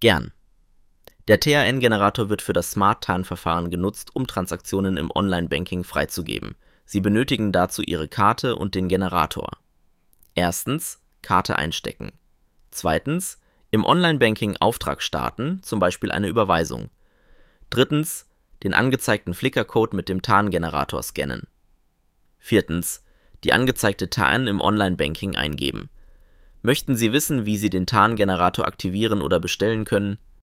Gern. Der TAN-Generator wird für das Smart-TAN-Verfahren genutzt, um Transaktionen im Online-Banking freizugeben. Sie benötigen dazu Ihre Karte und den Generator. Erstens Karte einstecken. Zweitens im Online-Banking Auftrag starten, zum Beispiel eine Überweisung. Drittens den angezeigten Flickercode mit dem TAN-Generator scannen. Viertens die angezeigte TAN im Online-Banking eingeben. Möchten Sie wissen, wie Sie den TAN-Generator aktivieren oder bestellen können?